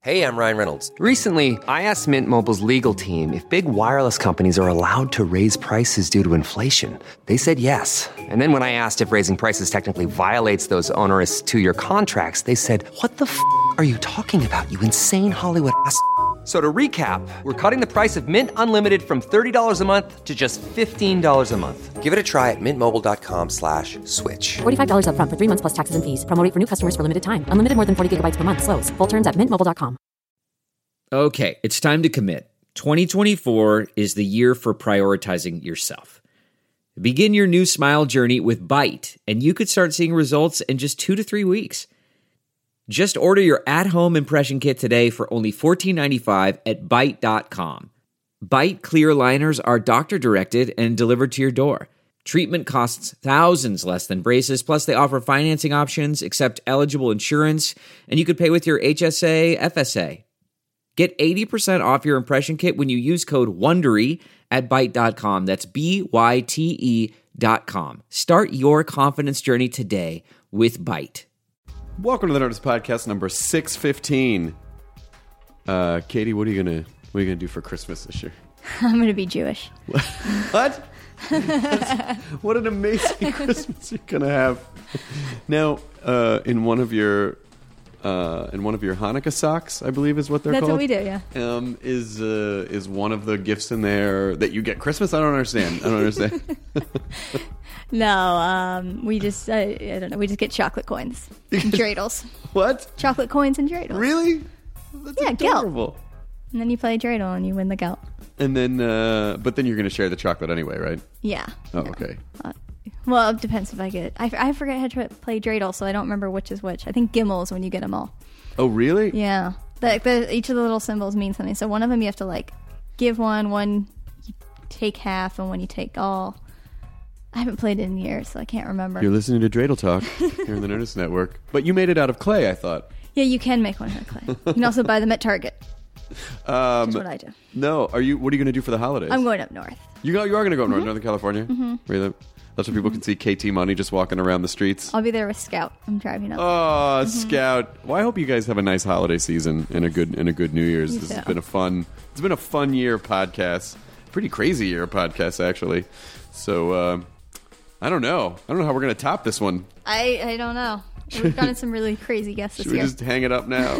Hey, I'm Ryan Reynolds. Recently, I asked Mint Mobile's legal team if big wireless companies are allowed to raise prices due to inflation. They said yes. And then when I asked if raising prices technically violates those onerous two-year contracts, they said, "What the f*** are you talking about, you insane Hollywood ass?" So to recap, we're cutting the price of Mint Unlimited from $30 a month to just $15 a month. Give it a try at mintmobile.com/switch. $45 up front for 3 months plus taxes and fees. Promo rate for new customers for limited time. Unlimited more than 40 gigabytes per month. Slows full terms at mintmobile.com. Okay, it's time to commit. 2024 is the year for prioritizing yourself. Begin your new smile journey with Byte, and you could start seeing results in just 2 to 3 weeks. Just order your at-home impression kit today for only $14.95 at Byte.com. Byte clear liners are doctor-directed and delivered to your door. Treatment costs thousands less than braces, plus they offer financing options, accept eligible insurance, and you could pay with your HSA, FSA. Get 80% off your impression kit when you use code WONDERY at Byte.com. That's BYTE.com. Start your confidence journey today with Byte. Welcome to the Nerdist Podcast number 615. Katie, what are you gonna do for Christmas this year? I'm gonna be Jewish. What? What an amazing Christmas you're gonna have. Now, in one of your Hanukkah socks, I believe is what they're called. That's what we do, yeah. Is one of the gifts in there that you get Christmas? I don't understand. No, we just I don't know. We just get chocolate coins and dreidels. What? Chocolate coins and dreidels. Really? That's adorable. Gelt. And then you play dreidel and you win the gelt. And then, but then you're going to share the chocolate anyway, right? Yeah. Oh, okay. Well, it depends if I get. I forget how to play dreidel, so I don't remember which is which. I think Gimel is when you get them all. Oh, really? Yeah. Each of the little symbols mean something. So one of them you have to like give one you take half, and one you take all. I haven't played it in years, so I can't remember. You're listening to Dreidel Talk here on the Nerdist Network. But you made it out of clay, I thought. Yeah, you can make one out of clay. You can also buy them at Target. That's what I do. No, what are you going to do for the holidays? I'm going up north. You are going to go up north, Northern California? Mm-hmm. Really? That's where people can see KT Money just walking around the streets. I'll be there with Scout. I'm driving up. Oh, Scout! Well, I hope you guys have a nice holiday season and a good New Year's. This has been a fun year of podcasts. Pretty crazy year of podcasts, actually. So I don't know how we're going to top this one. I don't know. We've gotten some really crazy guests this year. Should we just hang it up now?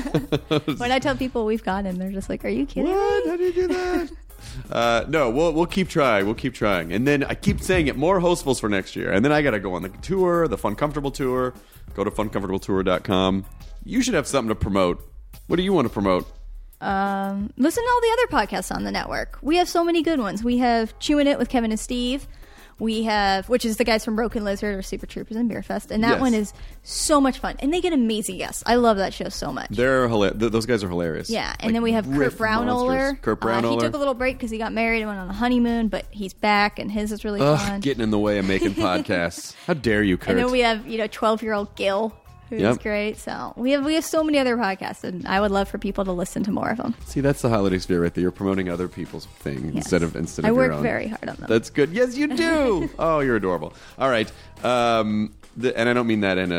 When I tell people we've gotten, they're just like, "Are you kidding What? me?" How do you do that? No, we'll keep trying. We'll keep trying. And then I keep saying it, more hostefuls for next year. And then I got to go on the tour, the Fun Comfortable Tour. Go to funcomfortabletour.com. You should have something to promote. What do you want to promote? Listen to all the other podcasts on the network. We have so many good ones. We have Chewing It with Kevin and Steve. We have, which is the guys from Broken Lizard or Super Troopers and Beer Fest. And that one is so much fun. And they get amazing guests. I love that show so much. They're those guys are hilarious. Yeah. And then we have Kurt Brownohler. He took a little break because he got married and went on a honeymoon, but he's back and his is really fun. Getting in the way of making podcasts. How dare you, Kurt? And then we have, 12-year-old Gil, who's great. So we have so many other podcasts, and I would love for people to listen to more of them. See, that's the holiday spirit right there. You're promoting other people's thing instead of your own. I work very hard on them. That's good. Yes, you do. Oh, you're adorable. All right. And I don't mean that in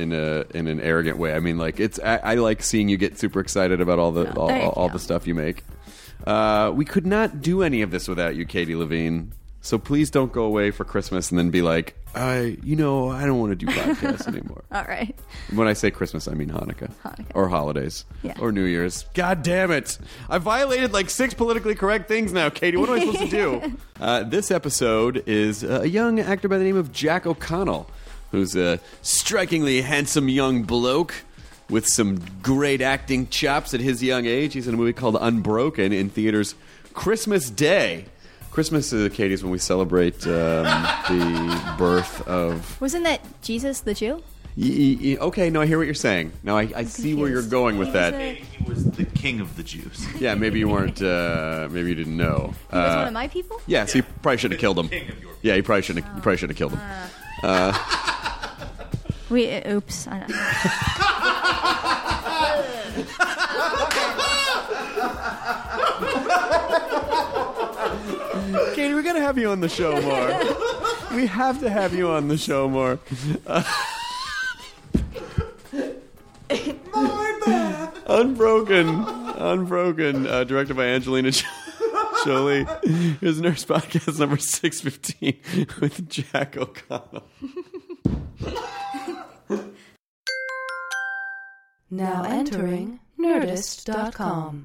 an arrogant way. I mean, like I like seeing you get super excited about all the stuff you make. We could not do any of this without you, Katie Levine. So please don't go away for Christmas and then be like, I don't want to do podcasts anymore. All right. When I say Christmas, I mean Hanukkah. Or holidays. Yeah. Or New Year's. God damn it. I violated like 6 politically correct things now, Katie. What am I supposed to do? This episode is a young actor by the name of Jack O'Connell, who's a strikingly handsome young bloke with some great acting chops at his young age. He's in a movie called Unbroken in theaters Christmas Day. Christmas, Katie, is when we celebrate the birth of... Wasn't that Jesus the Jew? Okay, no, I hear what you're saying. Now I see where you're going with that. He was the king of the Jews. Yeah, maybe you weren't. Maybe you didn't know. He was one of my people. Yeah, so you probably should have killed him. Yeah, you probably should have killed him. Oops. I know. Katie, we gotta have you on the show more. We have to have you on the show more. My bad. Unbroken, directed by Angelina Jolie. Here's Nurse Podcast number 615 with Jack O'Connell. Now entering Nerdist.com.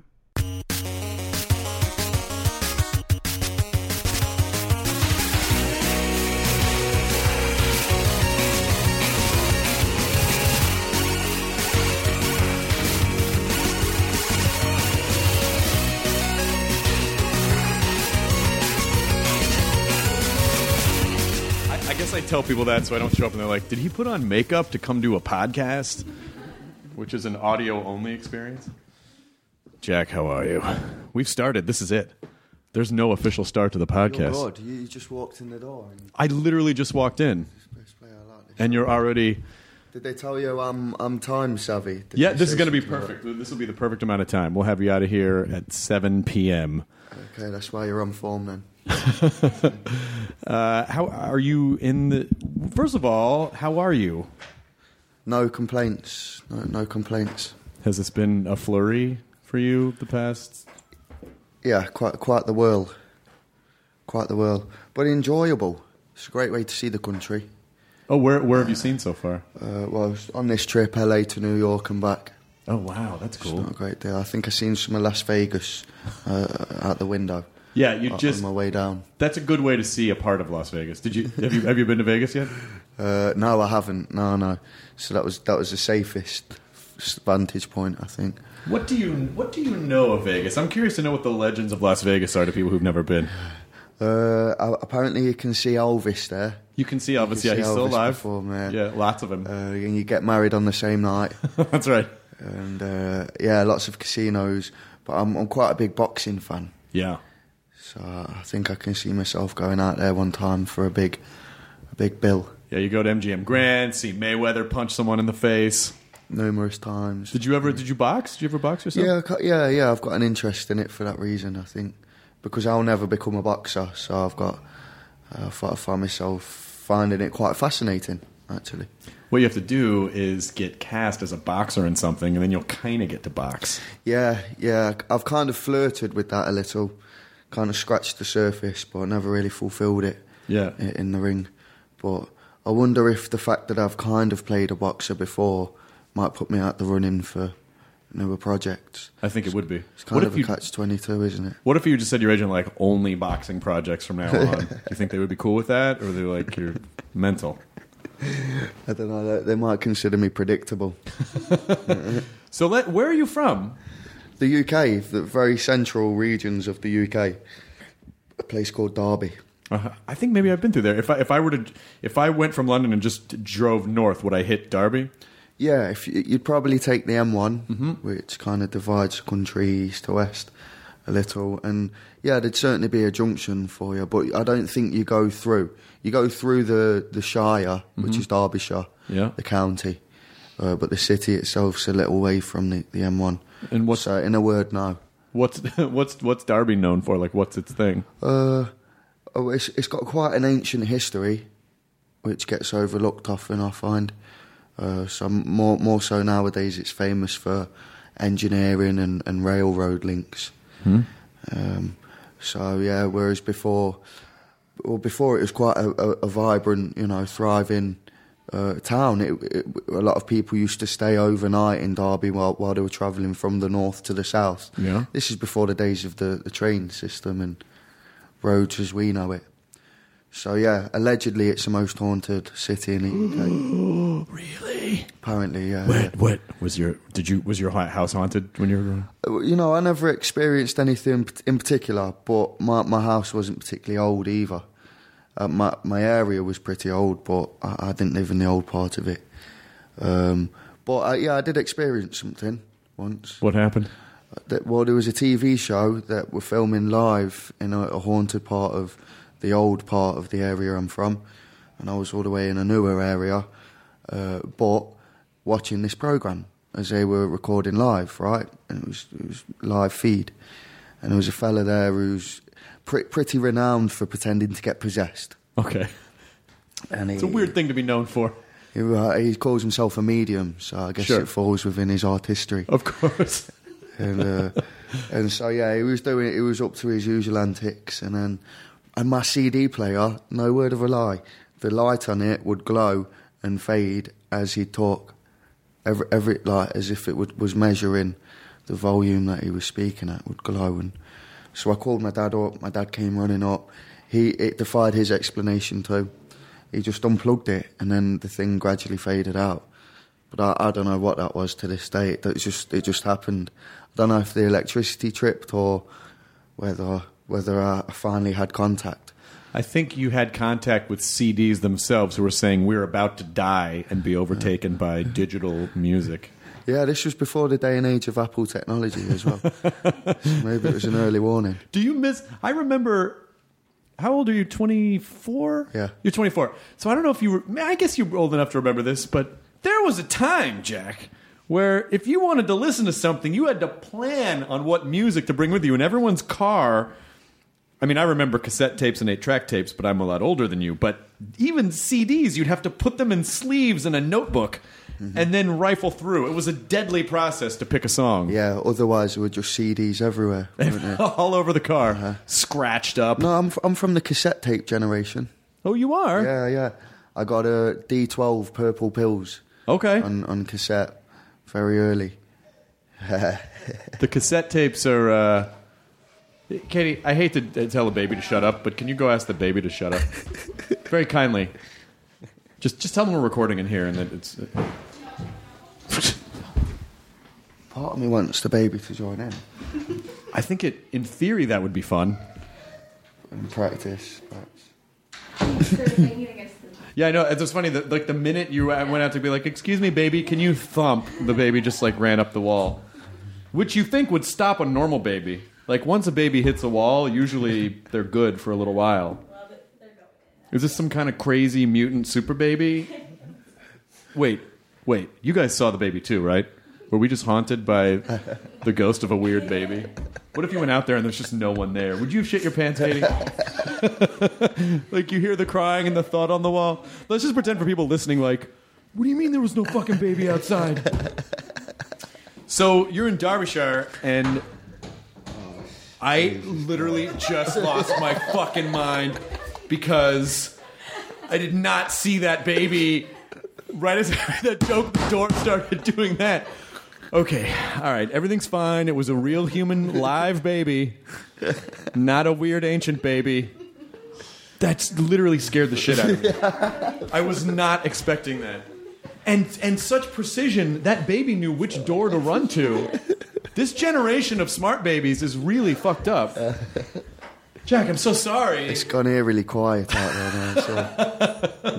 I guess I tell people that so I don't show up and they're like, did he put on makeup to come do a podcast? Which is an audio-only experience. Jack, how are you? We've started. This is it. There's no official start to the podcast. Oh, God. You just walked in the door. I literally just walked in. And you're already... Did they tell you I'm time savvy? Yeah, this is going to be perfect. This will be the perfect amount of time. We'll have you out of here at 7 p.m. Okay, that's why you're on form then. How are you in the... First of all, how are you? No complaints. No complaints. Has this been a flurry for you the past... Yeah, quite the whirl. Quite the whirl. But enjoyable. It's a great way to see the country. Oh, where have you seen so far? Well, on this trip, LA to New York and back. Oh, wow, that's cool. It's not a great deal. I think I've seen some of Las Vegas out the window. Yeah, you just... on my way down. That's a good way to see a part of Las Vegas. Have you been to Vegas yet? No, I haven't. No. So that was the safest vantage point, I think. What do you know of Vegas? I'm curious to know what the legends of Las Vegas are to people who've never been. Apparently, you can see Elvis there. You can see Elvis. Yeah, he's still alive. Yeah, lots of him. And you get married on the same night. That's right. And lots of casinos. But I'm quite a big boxing fan. Yeah. So I think I can see myself going out there one time for a big bill. Yeah, you go to MGM Grand, see Mayweather punch someone in the face. Numerous times. Did you box? Did you ever box yourself? Yeah. I've got an interest in it for that reason, I think. Because I'll never become a boxer, so I find myself finding it quite fascinating, actually. What you have to do is get cast as a boxer in something, and then you'll kind of get to box. Yeah. I've kind of flirted with that a little, kind of scratched the surface, but never really fulfilled it. Yeah. In the ring. But I wonder if the fact that I've kind of played a boxer before might put me out the running for newer projects. I think it would be. It's kind of a catch-22, isn't it? What if you just said your agent, like, only boxing projects from now on? Do you think they would be cool with that? Or are they like, you're mental? I don't know. They might consider me predictable. So where are you from? The UK, the very central regions of the UK. A place called Derby. I think maybe I've been through there. If I went from London and just drove north, would I hit Derby? Yeah, you'd probably take the M1, which kind of divides the country east to west a little. And yeah, there'd certainly be a junction for you, but I don't think you go through. You go through the Shire, which is Derbyshire, the county, but the city itself's a little way from the M1. And so, in a word, no. What's Derby known for? Like, what's its thing? It's got quite an ancient history, which gets overlooked often, I find. So more so nowadays, it's famous for engineering and railroad links. So yeah, whereas before it was quite a vibrant, thriving town. A lot of people used to stay overnight in Derby while they were travelling from the north to the south. Yeah, this is before the days of the train system and roads as we know it. So yeah, allegedly it's the most haunted city in the UK. Really? Apparently, yeah. What was your house haunted when you were growing? I never experienced anything in particular, but my house wasn't particularly old either. My area was pretty old, but I didn't live in the old part of it. I did experience something once. What happened? There was a TV show that were filming live in a haunted part of the old part of the area I'm from, and I was all the way in a newer area, but watching this programme as they were recording live, right? And it was live feed, and there was a fella there who's pretty renowned for pretending to get possessed. Okay. And it's a weird thing to be known for. He calls himself a medium, so I guess it falls within his artistry. Of course. And so he was up to his usual antics, and my CD player, no word of a lie, the light on it would glow and fade as he'd talk, every like as if it was measuring the volume that he was speaking at, would glow. And so I called my dad up. My dad came running up. It defied his explanation too. He just unplugged it, and then the thing gradually faded out. But I don't know what that was to this day. It just happened. I don't know if the electricity tripped or whether I finally had contact. I think you had contact with CDs themselves who were saying we're about to die and be overtaken by digital music. Yeah, this was before the day and age of Apple technology as well. So maybe it was an early warning. Do you miss... I remember... How old are you? 24? Yeah. You're 24. So I don't know if you were... I guess you were old enough to remember this, but there was a time, Jack, where if you wanted to listen to something, you had to plan on what music to bring with you. In everyone's car... I mean, I remember cassette tapes and 8-track tapes, but I'm a lot older than you. But even CDs, you'd have to put them in sleeves in a notebook and then rifle through. It was a deadly process to pick a song. Yeah, otherwise there were just CDs everywhere. All over the car, scratched up. No, I'm from the cassette tape generation. Oh, you are? Yeah. I got a D12 Purple Pills. Okay. On cassette very early. The cassette tapes are... Katie, I hate to tell a baby to shut up, but can you go ask the baby to shut up? Very kindly. Just tell them we're recording in here and that it's... Part of me wants the baby to join in. I think in theory that would be fun. In practice, perhaps. Yeah, I know. It's just funny that like the minute you went out to be like, "Excuse me, baby, can you thump?" The baby just like ran up the wall, which you think would stop a normal baby. Like, once a baby hits a wall, usually they're good for a little while. Is this some kind of crazy mutant super baby? Wait. You guys saw the baby too, right? Were we just haunted by the ghost of a weird baby? What if you went out there and there's just no one there? Would you have shit your pants, Katie? Like, you hear the crying and the thought on the wall? Let's just pretend for people listening, like, what do you mean there was no fucking baby outside? So, you're in Derbyshire, and... I literally just lost my fucking mind because I did not see that baby right as the door started doing that. Okay, all right, everything's fine. It was a real human live baby, not a weird ancient baby. That's literally scared the shit out of me. I was not expecting that. And such precision, that baby knew which door to run to. This generation of smart babies is really fucked up. Jack, I'm so sorry. It's gone eerily quiet out there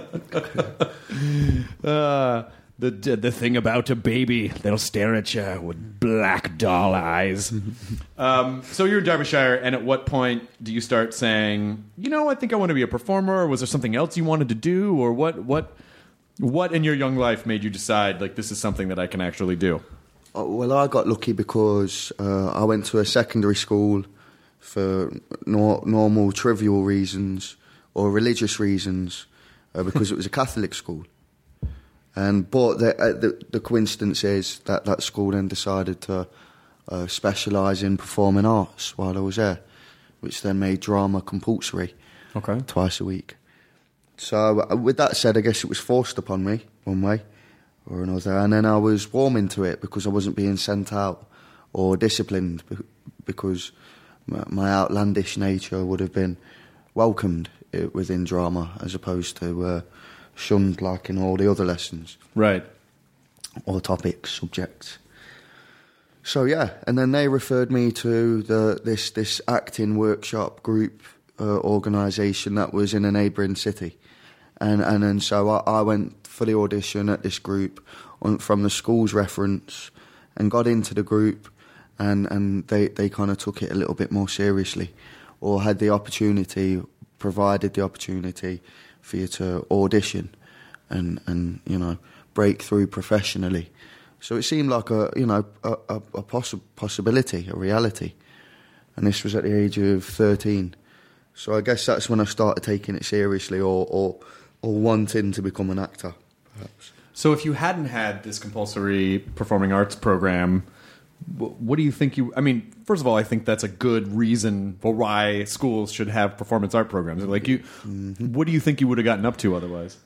now. The thing about a baby, they'll stare at you with black doll eyes. So you're in Derbyshire, and at what point do you start saying, I think I want to be a performer, or was there something else you wanted to do, or what in your young life made you decide, like, this is something that I can actually do? Well, I got lucky because I went to a secondary school for normal, trivial reasons or religious reasons because it was a Catholic school. But the coincidence is that school then decided to specialise in performing arts while I was there, which then made drama compulsory twice a week. So with that said, I guess it was forced upon me one way or another, and then I was warming to it because I wasn't being sent out or disciplined because my outlandish nature would have been welcomed within drama as opposed to shunned like in all the other lessons. Right. Or topics, subjects. So yeah, and then they referred me to this acting workshop group organisation that was in a neighbouring city. And so I went for the audition at this group from the school's reference and got into the group, and they kind of took it a little bit more seriously, or had the opportunity, provided the opportunity for you to audition and break through professionally. So it seemed like a possibility, a reality. And this was at the age of 13. So I guess that's when I started taking it seriously or wanting to become an actor, perhaps. So if you hadn't had this compulsory performing arts program, what do you think I mean, first of all, I think that's a good reason for why schools should have performance art programs. Like what do you think you would have gotten up to otherwise?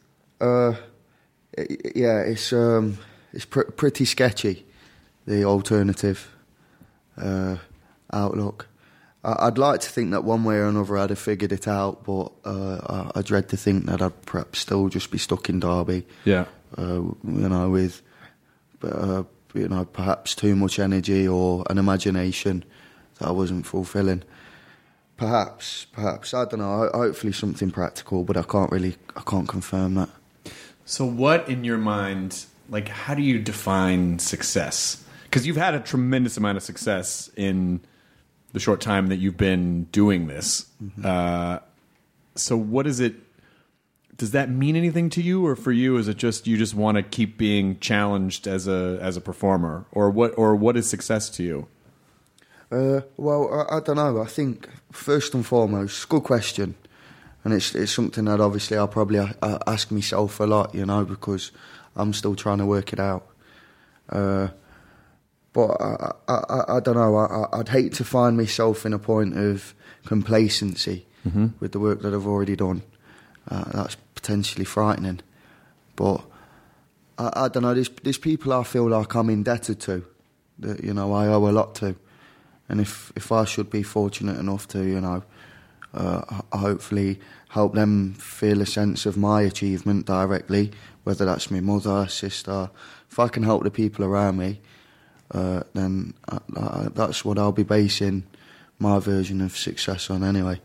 It's pretty sketchy, the alternative outlook. I'd like to think that one way or another I'd have figured it out, but I dread to think that I'd perhaps still just be stuck in Derby. Yeah. With perhaps too much energy or an imagination that I wasn't fulfilling. Perhaps, I don't know. Hopefully something practical, but I can't confirm that. So what, in your mind, like, how do you define success? Because you've had a tremendous amount of success in the short time that you've been doing this. Mm-hmm. So what is it? Does that mean anything to you, or for you, is it just you just want to keep being challenged as a performer, or what is success to you? Well, I don't know. I think first and foremost, good question, and it's something that obviously I'll probably ask myself a lot, because I'm still trying to work it out. But I don't know. I'd hate to find myself in a point of complacency with the work that I've already done. That's potentially frightening. But I don't know. There's people I feel like I'm indebted to, that I owe a lot to. And if I should be fortunate enough to, hopefully help them feel a sense of my achievement directly, whether that's my mother, sister, if I can help the people around me, then that's what I'll be basing my version of success on anyway.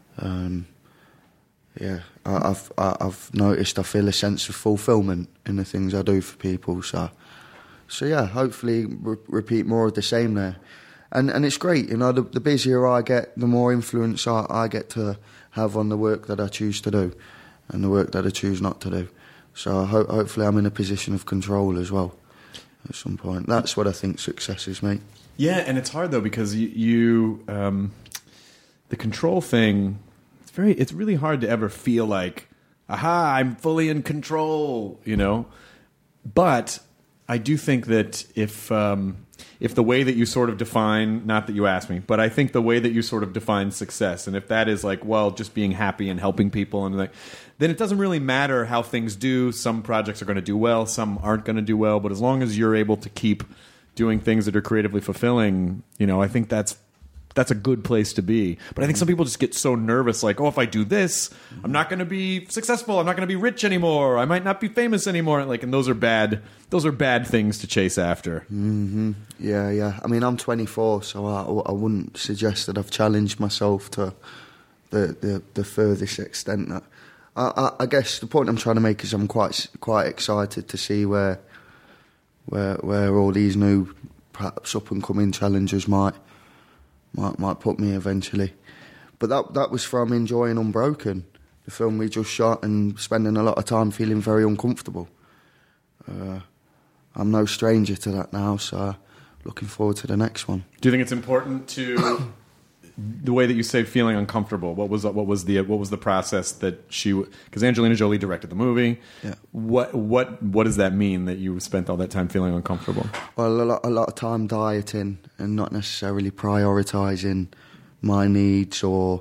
I've noticed I feel a sense of fulfilment in the things I do for people. So yeah, hopefully repeat more of the same there. And it's great, the busier I get, the more influence I get to have on the work that I choose to do and the work that I choose not to do. So hopefully I'm in a position of control as well at some point. That's what I think success is, mate. Yeah, and it's hard, though, because you the control thing, it's really hard to ever feel like, aha, I'm fully in control, But I do think that if the way that you sort of define, not that you asked me, but I think the way that you sort of define success, and if that is like, well, just being happy and helping people, and like, then it doesn't really matter how things do. Some projects are going to do well, some aren't going to do well, but as long as you're able to keep doing things that are creatively fulfilling, I think that's a good place to be. But I think some people just get so nervous, like, oh, if I do this, I'm not going to be successful. I'm not going to be rich anymore. I might not be famous anymore. Like, and those are bad things to chase after. Mm-hmm. Yeah. I mean, I'm 24, so I wouldn't suggest that I've challenged myself to the furthest extent. That I guess the point I'm trying to make is I'm quite excited to see where all these new, perhaps up and coming challengers might put me eventually. But that was from enjoying Unbroken, the film we just shot, and spending a lot of time feeling very uncomfortable. I'm no stranger to that now, so looking forward to the next one. Do you think it's important to the way that you say feeling uncomfortable? What was the process that because Angelina Jolie directed the movie? Yeah. What does that mean that you spent all that time feeling uncomfortable? Well, a lot of time dieting and not necessarily prioritising my needs or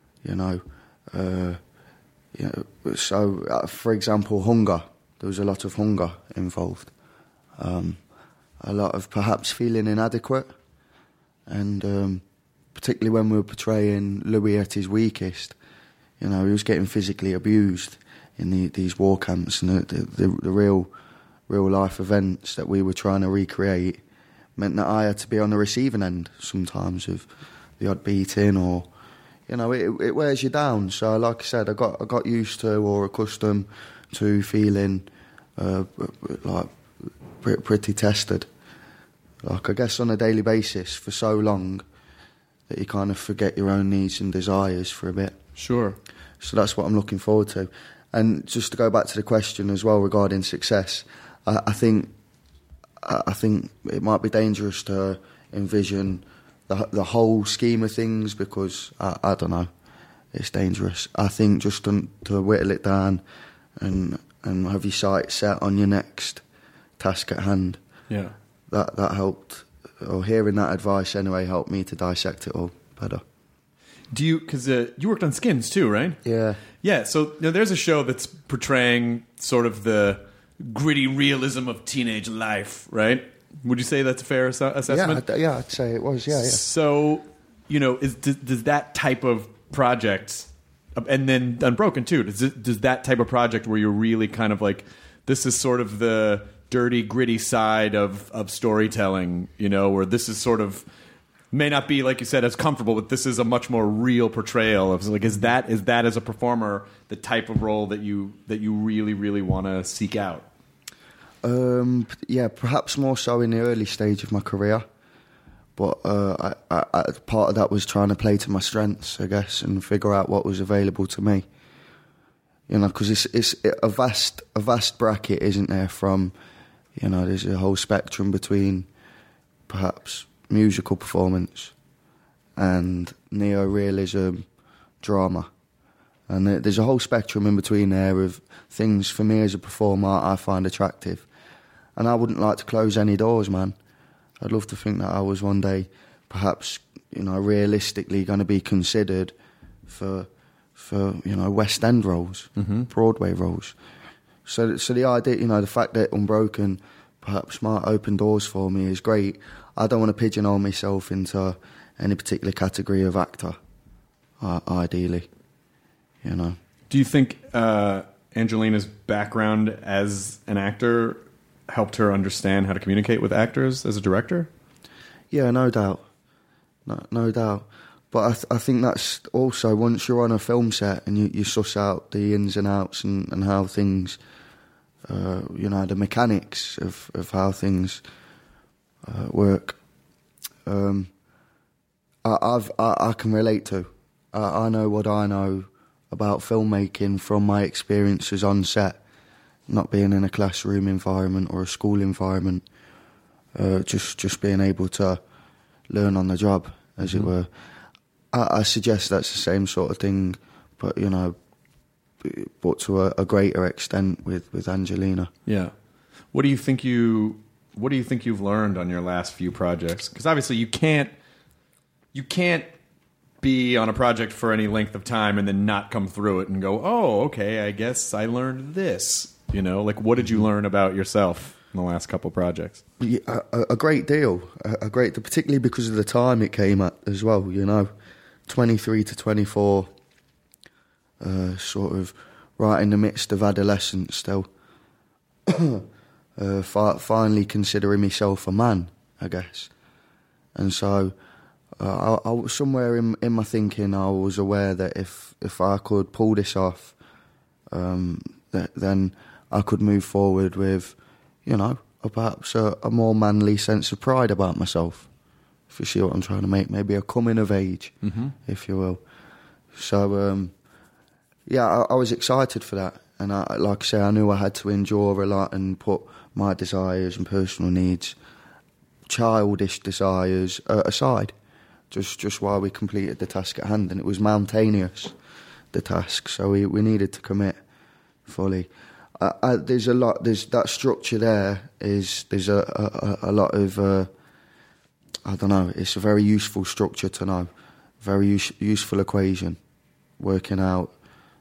So, for example, hunger. There was a lot of hunger involved. A lot of perhaps feeling inadequate, and particularly when we were portraying Louis at his weakest, he was getting physically abused in these war camps, and the real life events that we were trying to recreate meant that I had to be on the receiving end sometimes of the odd beating, or it wears you down. So, like I said, I got used to or accustomed to feeling like pretty tested, like I guess on a daily basis for so long that you kind of forget your own needs and desires for a bit. Sure. So that's what I'm looking forward to. And just to go back to the question as well regarding success, I think it might be dangerous to envision the whole scheme of things, because I don't know, it's dangerous. I think just to whittle it down and and have your sights set on your next task at hand. Yeah. That helped, or hearing that advice anyway, helped me to dissect it all better. Do you, because you worked on Skins too, right? Yeah. Yeah, so there's a show that's portraying sort of the gritty realism of teenage life, right? Would you say that's a fair assessment? Yeah, I'd say it was, yeah. So, does that type of project, and then Unbroken too, does that type of project where you're really kind of like, this is sort of the dirty, gritty side of storytelling, where this is sort of, may not be, like you said, as comfortable, but this is a much more real portrayal of, like, is that as a performer the type of role that you really, really want to seek out? Yeah, perhaps more so in the early stage of my career, but I part of that was trying to play to my strengths, I guess, and figure out what was available to me. Because it's a vast bracket, isn't there? From, there's a whole spectrum between perhaps musical performance and neo-realism drama, and there's a whole spectrum in between there of things for me as a performer I find attractive, and I wouldn't like to close any doors, man. I'd love to think that I was one day perhaps realistically going to be considered for West End roles, Broadway roles. So the idea, the fact that Unbroken perhaps might open doors for me is great. I don't want to pigeonhole myself into any particular category of actor, ideally, Do you think Angelina's background as an actor helped her understand how to communicate with actors as a director? Yeah, no doubt. No doubt. But I think that's also, once you're on a film set and you suss out the ins and outs and how things, the mechanics of how things work, I can relate to. I know what I know about filmmaking from my experiences on set, not being in a classroom environment or a school environment, just being able to learn on the job, as it were. I suggest that's the same sort of thing, but but to a greater extent with Angelina. Yeah. What do you think you've learned on your last few projects? Because obviously you can't be on a project for any length of time and then not come through it and go, oh, okay, I guess I learned this. Like, what did you learn about yourself in the last couple projects? Yeah, a great deal, particularly because of the time it came at as well. 23 to 24, sort of right in the midst of adolescence still. Finally considering myself a man, I guess. And so I somewhere in my thinking I was aware that if I could pull this off, then I could move forward with, perhaps a more manly sense of pride about myself. If you see what I'm trying to make, maybe a coming of age, if you will. So, I was excited for that. And like I say, I knew I had to endure a lot and put my desires and personal needs, childish desires, aside, just while we completed the task at hand. And it was mountainous, the task, so we needed to commit fully. There's that structure there. There's a lot of... I don't know, it's a very useful structure to know, very useful equation, working out,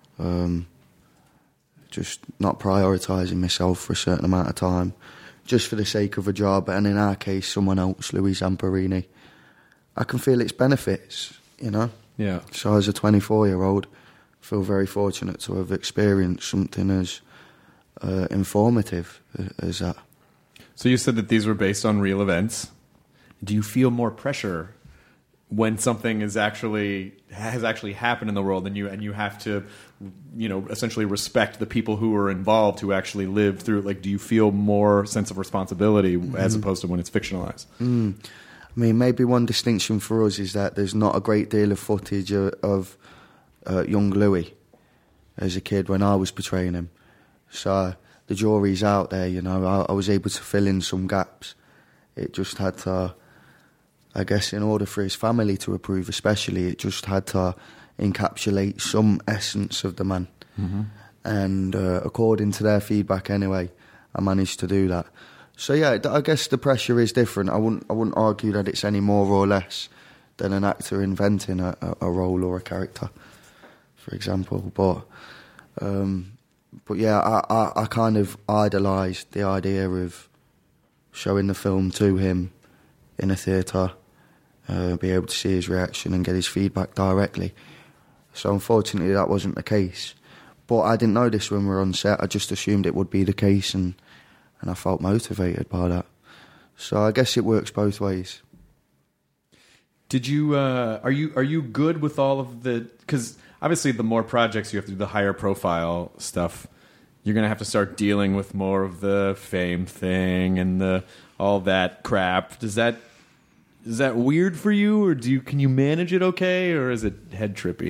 just not prioritising myself for a certain amount of time, just for the sake of a job, and in our case, someone else, Louis Zamperini. I can feel its benefits, Yeah. So as a 24-year-old, I feel very fortunate to have experienced something as informative as that. So you said that these were based on real events. Do you feel more pressure when something has actually happened in the world, and you have to, essentially respect the people who are involved, who actually lived through it? Like, do you feel more sense of responsibility as opposed to when it's fictionalized? I mean, maybe one distinction for us is that there's not a great deal of footage of young Louis as a kid when I was portraying him. So the jury's out there, I was able to fill in some gaps. It just had to... I guess in order for his family to approve especially, it just had to encapsulate some essence of the man. and according to their feedback anyway, I managed to do that. So yeah, I guess the pressure is different. I wouldn't argue that it's any more or less than an actor inventing a role or a character, for example. But yeah, I kind of idolised the idea of showing the film to him in a theatre, be able to see his reaction and get his feedback directly. So unfortunately that wasn't the case. But I didn't know this when we were on set. I just assumed it would be the case, and I felt motivated by that. So I guess it works both ways. Did you are you good with all of the, because obviously the more projects you have to do, the higher profile stuff, you're going to have to start dealing with more of the fame thing and all that crap. Is that weird for you, or can you manage it okay, or is it head trippy?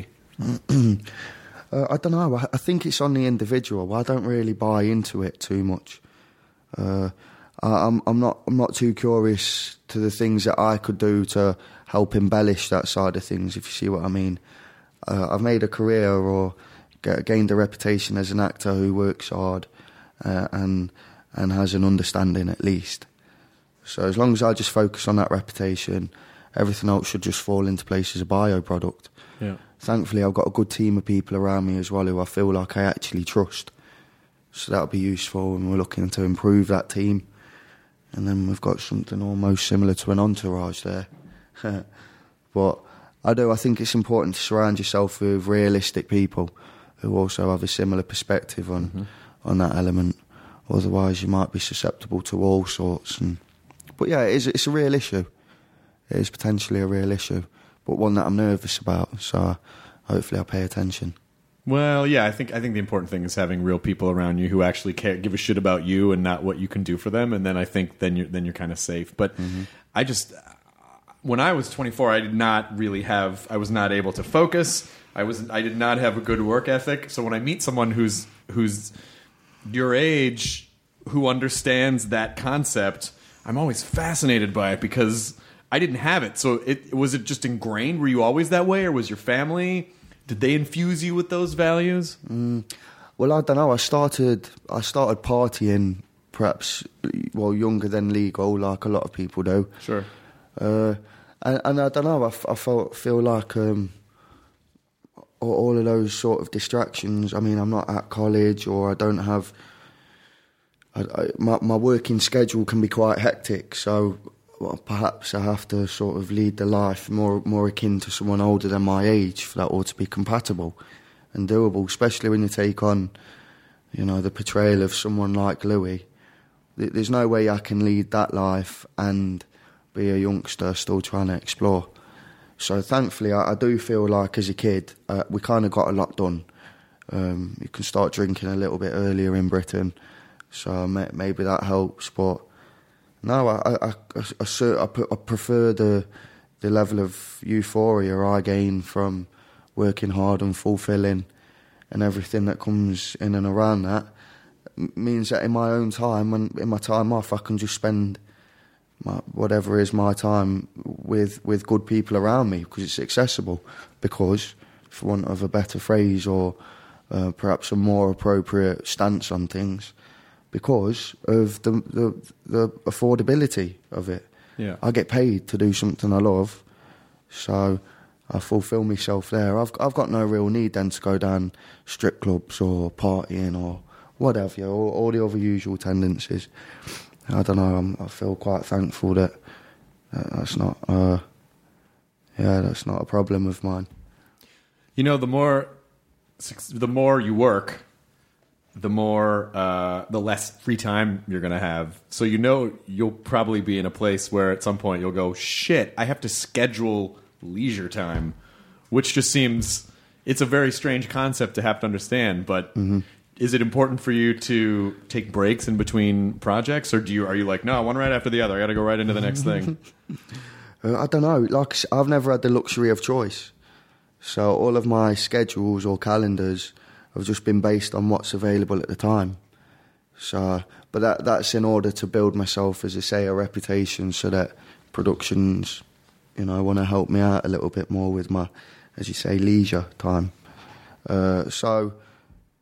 I don't know. I think it's on the individual. I don't really buy into it too much. I'm not too curious to the things that I could do to help embellish that side of things, if you see what I mean. I've made a career or gained a reputation as an actor who works hard and has an understanding at least. So as long as I just focus on that reputation, everything else should just fall into place as a byproduct. Yeah. Thankfully, I've got a good team of people around me as well who I feel like I actually trust. So that'll be useful, and we're looking to improve that team. And then we've got something almost similar to an entourage there. But I think it's important to surround yourself with realistic people who also have a similar perspective on that element. Otherwise, you might be susceptible to all sorts. But yeah, it's a real issue. It is potentially a real issue, but one that I'm nervous about. So hopefully I'll pay attention. Well, yeah, I think the important thing is having real people around you who actually give a shit about you and not what you can do for them, and then I think then you're kind of safe. But I just, when I was 24, I was not able to focus. I did not have a good work ethic. So when I meet someone who's your age, who understands that concept, I'm always fascinated by it because I didn't have it. So was it just ingrained? Were you always that way, or was your family? Did they infuse you with those values? Well, I don't know. I started partying, perhaps, younger than legal, like a lot of people do. Sure. And I don't know. I feel like all of those sort of distractions. I mean, I'm not at college, or I don't have. My working schedule can be quite hectic, so perhaps I have to sort of lead the life more akin to someone older than my age for that all to be compatible and doable, especially when you take on, the portrayal of someone like Louis. There's no way I can lead that life and be a youngster still trying to explore. So thankfully, I do feel like as a kid, we kind of got a lot done. You can start drinking a little bit earlier in Britain, so maybe that helps, but no, I prefer the level of euphoria I gain from working hard and fulfilling, and everything that comes in and around that means that in my own time and in my time off, I can just spend whatever is my time with good people around me, because it's accessible. Because, for want of a better phrase or perhaps a more appropriate stance on things, because of the affordability of it. Yeah. I get paid to do something I love, so I fulfil myself there. I've got no real need then to go down strip clubs or partying or whatever, all the other usual tendencies. I don't know, I feel quite thankful that that's not a problem of mine. The more you work, the less free time you're going to have. So you'll probably be in a place where at some point you'll go, shit, I have to schedule leisure time, which just seems, it's a very strange concept to have to understand, but is it important for you to take breaks in between projects, or are you like, no, one right after the other, I got to go right into the next thing? I don't know. Like, I've never had the luxury of choice. So all of my schedules or calendars have just been based on what's available at the time. So, but that's in order to build myself, as I say, a reputation, so that productions, want to help me out a little bit more with my, as you say, leisure time. So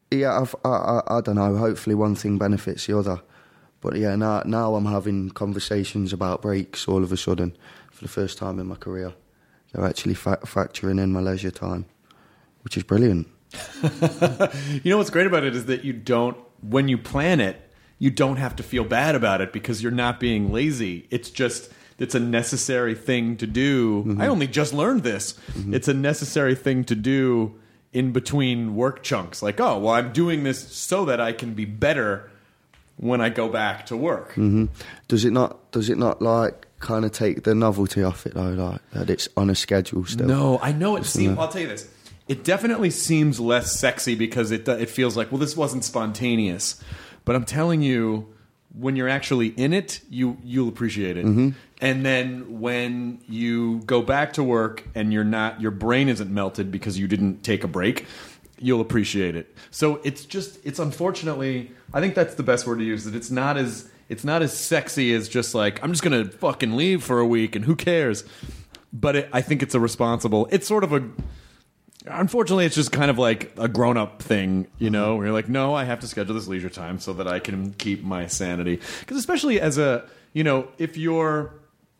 Yeah, I don't know. Hopefully one thing benefits the other. But yeah, now I'm having conversations about breaks all of a sudden for the first time in my career. They're actually factoring in my leisure time, which is brilliant. You know what's great about it is that when you plan it, you don't have to feel bad about it because you're not being lazy. It's a necessary thing to do. Mm-hmm. I only just learned this. Mm-hmm. It's a necessary thing to do in between work chunks. Like, oh, well, I'm doing this so that I can be better when I go back to work. Mm-hmm. Does it not like kind of take the novelty off it though, like that it's on a schedule still? No, I know it seems. I'll tell you this. It definitely seems less sexy because it feels like, well, this wasn't spontaneous. But I'm telling you, when you're actually in it, you'll appreciate it. Mm-hmm. And then when you go back to work and your brain isn't melted because you didn't take a break, you'll appreciate it. So it's unfortunately, I think that's the best word to use. That it's not as sexy as just like, I'm just gonna fucking leave for a week and who cares. But I think it's it's sort of unfortunately, it's just kind of like a grown-up thing, you know, where you're like, no, I have to schedule this leisure time so that I can keep my sanity. Because especially as if you're...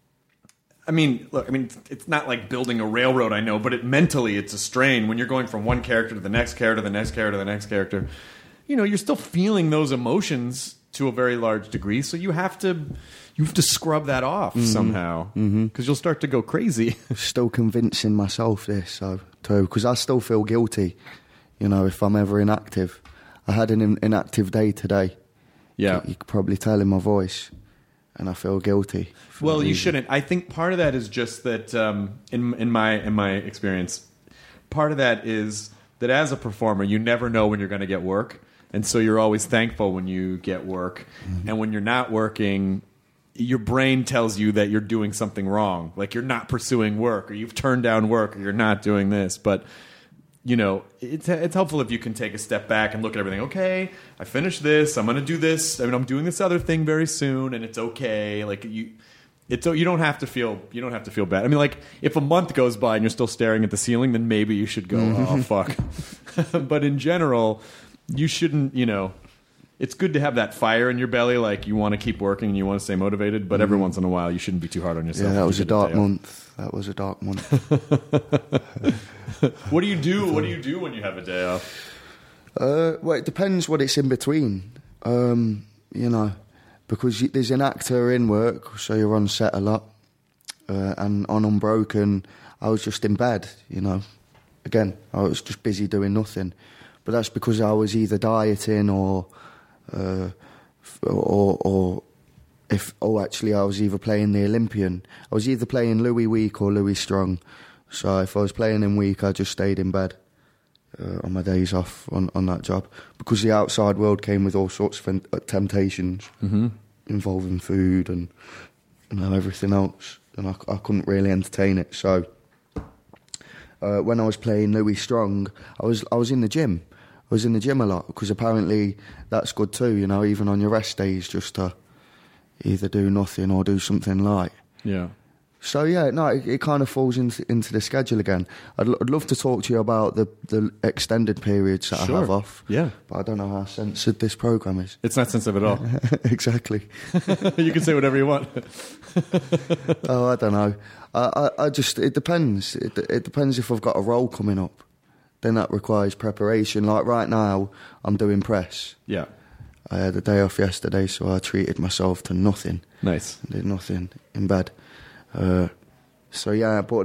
it's not like building a railroad, I know, but mentally it's a strain when you're going from one character to the next character, to the next character, to the next character. You know, you're still feeling those emotions to a very large degree, so you have to scrub that off somehow, because you'll start to go crazy. Still convincing myself this, too, because I still feel guilty, you know, if I'm ever inactive. I had an inactive day today. Yeah. You could probably tell in my voice, and I feel guilty. Well, you shouldn't. I think part of that is just that, in my experience, part of that is that as a performer, you never know when you're going to get work, and so you're always thankful when you get work, and when you're not working, your brain tells you that you're doing something wrong, like you're not pursuing work, or you've turned down work, or you're not doing this. But you know, it's helpful if you can take a step back and look at everything. Okay, I finished this. I'm going to do this. I'm doing this other thing very soon, and it's okay. Like you don't have to feel bad. I mean, like if a month goes by and you're still staring at the ceiling, then maybe you should go, oh fuck. But in general, you shouldn't. You know, it's good to have that fire in your belly, like you want to keep working and you want to stay motivated. But every once in a while, you shouldn't be too hard on yourself. Yeah, that was a dark month. What do you do? What do you do when you have a day off? Well, it depends what it's in between. You know, because there's an actor in work, so you're on set a lot. And on Unbroken, I was just in bed, you know. Again, I was just busy doing nothing. But that's because I was either dieting or actually I was either playing the Olympian. I was either playing Louis Week or Louis Strong. So if I was playing in Week, I just stayed in bed on my days off on that job, because the outside world came with all sorts of temptations involving food and everything else, and I couldn't really entertain it. So when I was playing Louis Strong, I was in the gym. I was in the gym a lot, because apparently that's good too, you know, even on your rest days, just to either do nothing or do something light. Yeah. So yeah, no, it kind of falls into the schedule again. I'd love to talk to you about the extended periods that I have off. Yeah. But I don't know how censored this programme is. It's not sensitive at all. Exactly. You can say whatever you want. Oh, I don't know. I just, it depends. It depends if I've got a role coming up. Then that requires preparation. Like right now, I'm doing press. Yeah. I had a day off yesterday, so I treated myself to nothing. Nice. I did nothing in bed. So yeah, but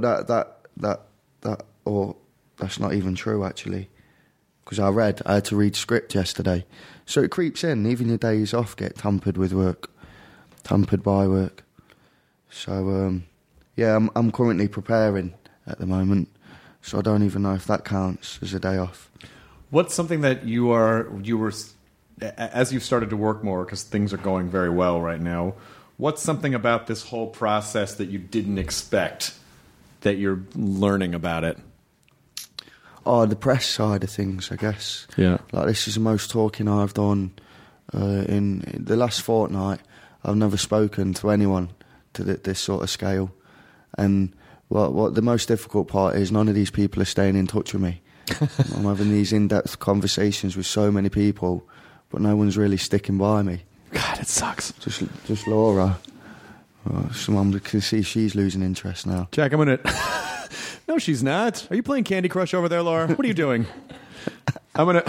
that's not even true actually, because I had to read script yesterday. So it creeps in. Even your days off get tampered by work. So yeah, I'm currently preparing at the moment. So I don't even know if that counts as a day off. What's something that you were, as you've started to work more, because things are going very well right now, what's something about this whole process that you didn't expect that you're learning about it? Oh, the press side of things, I guess. Yeah. Like, this is the most talking I've done in the last fortnight. I've never spoken to anyone to this sort of scale. And what the most difficult part is, none of these people are staying in touch with me. I'm having these in-depth conversations with so many people, but no one's really sticking by me. God, it sucks. Just Laura. Someone can see she's losing interest now. Jack, I'm gonna. No, she's not. Are you playing Candy Crush over there, Laura? What are you doing? I'm gonna.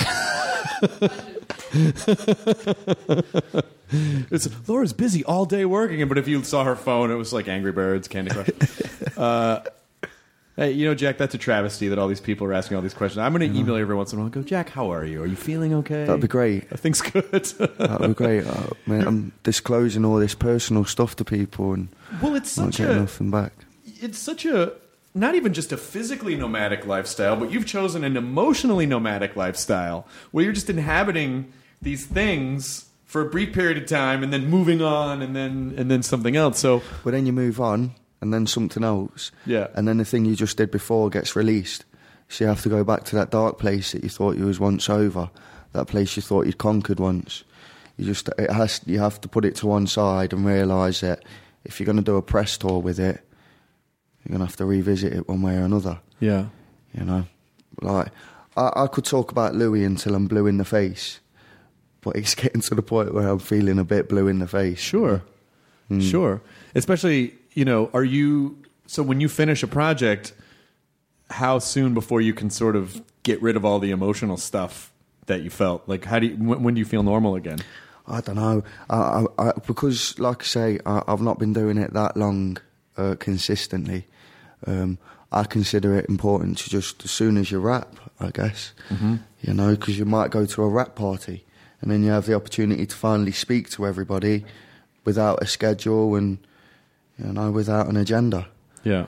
Laura's busy all day working, but if you saw her phone, it was like Angry Birds, Candy Crush. Hey, you know, Jack, that's a travesty that all these people are asking all these questions. I'm going to email you every once in a while and go, Jack, how are you? Are you feeling okay? That'd be great. Are things good? That'd be great. Man, I'm disclosing all this personal stuff to people and it's not getting nothing back. It's such a, not even just a physically nomadic lifestyle, but you've chosen an emotionally nomadic lifestyle where you're just inhabiting these things for a brief period of time and then moving on and then something else. So, but then you move on. And then something else. Yeah. And then the thing you just did before gets released. So you have to go back to that dark place that you thought you was once over. That place you thought you'd conquered once. You have to put it to one side and realise that if you're going to do a press tour with it, you're going to have to revisit it one way or another. Yeah. You know? Like, I could talk about Louis until I'm blue in the face. But it's getting to the point where I'm feeling a bit blue in the face. Sure. Sure. Especially... You know, so when you finish a project, how soon before you can sort of get rid of all the emotional stuff that you felt? Like, when do you feel normal again? I don't know. Because, like I say, I've not been doing it that long consistently. I consider it important to just, as soon as you rap, I guess, you know, because you might go to a rap party and then you have the opportunity to finally speak to everybody without a schedule and, you know, without an agenda. Yeah.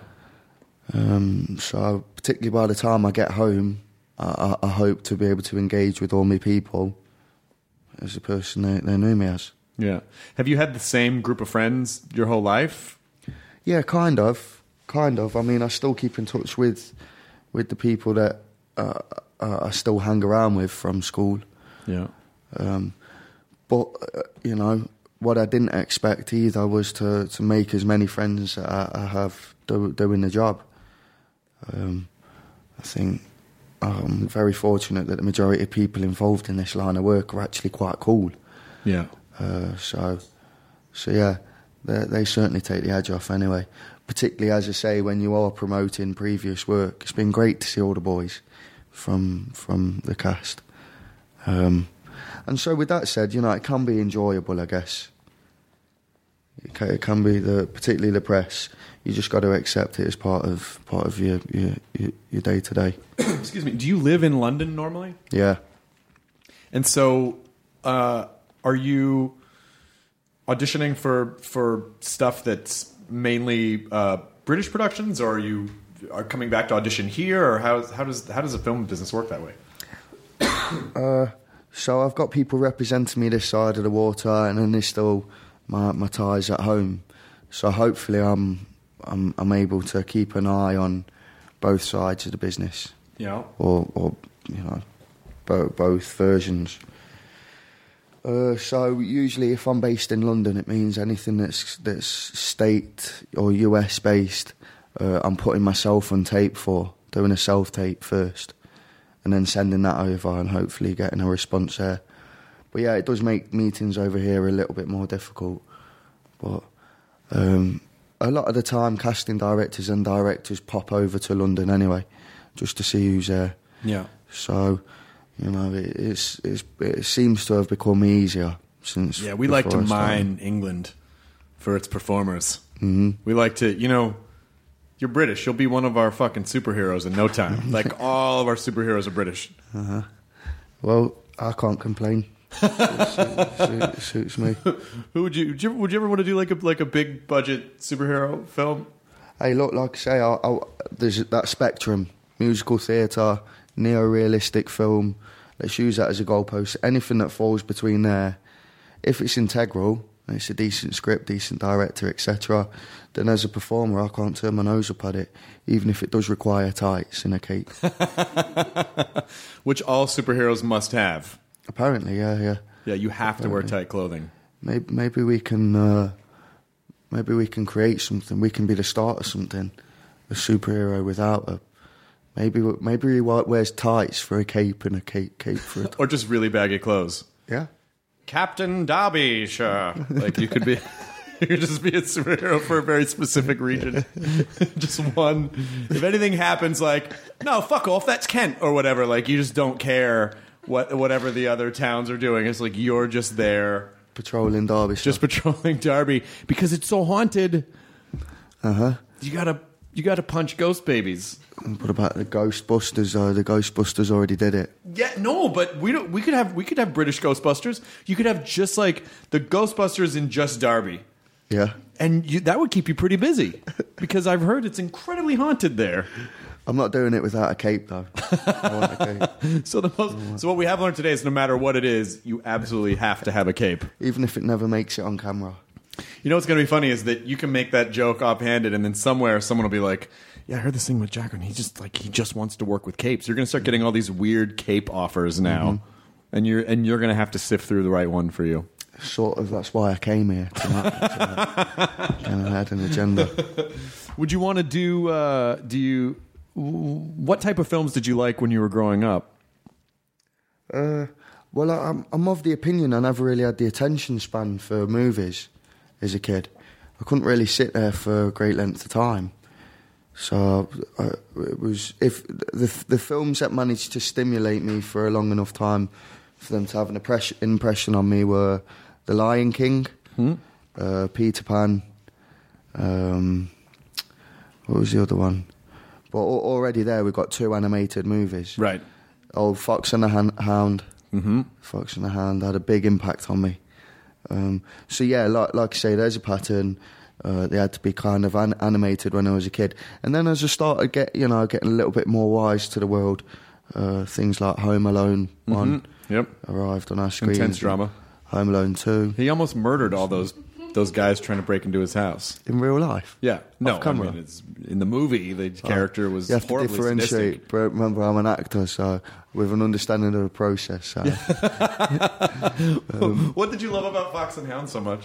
So particularly by the time I get home, I hope to be able to engage with all my people as the person they knew me as. Yeah. Have you had the same group of friends your whole life? Yeah, kind of. I mean, I still keep in touch with the people that I still hang around with from school. Yeah. But, you know, what I didn't expect either was to make as many friends that I have doing the job. I think I'm very fortunate that the majority of people involved in this line of work are actually quite cool. Yeah. So yeah, they certainly take the edge off anyway. Particularly, as I say, when you are promoting previous work, it's been great to see all the boys from the cast. And so with that said, you know, it can be enjoyable, I guess. It can be, particularly the press. You just got to accept it as part of your day to day. Excuse me. Do you live in London normally? Yeah. And so, are you auditioning for stuff that's mainly British productions, or are coming back to audition here, or how does the film business work that way? So I've got people representing me this side of the water, and then there's still my ties at home. So hopefully I'm able to keep an eye on both sides of the business. Yeah. Or you know, both versions. So usually, if I'm based in London, it means anything that's state or US based, I'm putting myself on tape for, doing a self tape first, and then sending that over and hopefully getting a response there. But yeah, it does make meetings over here a little bit more difficult. But a lot of the time, casting directors and directors pop over to London anyway, just to see who's there. Yeah. So, you know, it seems to have become easier since. Yeah, we like to mine England for its performers. Mm-hmm. We like to, you know, you're British. You'll be one of our fucking superheroes in no time. Like, all of our superheroes are British. Uh-huh. Well, I can't complain. It suits me. Who would you ever want to do like a big budget superhero film? Hey, look, like I say, there's that spectrum: musical theatre, neo-realistic film. Let's use that as a goalpost. Anything that falls between there, if it's integral, and it's a decent script, decent director, etc., then as a performer, I can't turn my nose up at it, even if it does require tights and a cape. Which all superheroes must have. Apparently, yeah. Yeah, you have to wear tight clothing. Maybe we can create something. We can be the start of something. A superhero without Maybe he wears tights for a cape and a cape for a Or just really baggy clothes. Yeah. Captain Derbyshire. Like you could just be a superhero for a very specific region. Just one. If anything happens, like, no, fuck off, that's Kent or whatever. Like you just don't care whatever the other towns are doing. It's like you're just there. Patrolling Derbyshire. Just patrolling Derby. Because it's so haunted. Uh-huh. You gotta punch ghost babies. What about the Ghostbusters? The Ghostbusters already did it. Yeah, no, but we could have British Ghostbusters. You could have just like the Ghostbusters in just Derby. Yeah. And that would keep you pretty busy. Because I've heard it's incredibly haunted there. I'm not doing it without a cape, though. I want a cape. So what we have learned today is no matter what it is, you absolutely have to have a cape. Even if it never makes it on camera. You know what's going to be funny is that you can make that joke offhanded, and then somewhere someone will be like, "Yeah, I heard this thing with Jack, and he just wants to work with capes." You're going to start getting all these weird cape offers now, and you're going to have to sift through the right one for you. Sort of. That's why I came here tonight. And I had an agenda. Would you want to do? What type of films did you like when you were growing up? Well, I'm of the opinion I never really had the attention span for movies as a kid. I couldn't really sit there for a great length of time. So it was if the films that managed to stimulate me for a long enough time for them to have an impression on me were The Lion King, Peter Pan. What was the other one? But already there we've got 2 animated movies. Right. Old Fox and the Hound. Mm-hmm. Fox and the Hound had a big impact on me. So yeah, like I say, there's a pattern. They had to be kind of animated when I was a kid, and then as I started getting a little bit more wise to the world, things like Home Alone 1 arrived on our screen. Intense drama. Home Alone 2. He almost murdered all those guys trying to break into his house In real life? Yeah. No, Off camera? I mean, it's, in the movie, the character was You have to horribly differentiate. sadistic. But remember, I'm an actor, so with an understanding of the process. So. What did you love about Fox and Hound so much?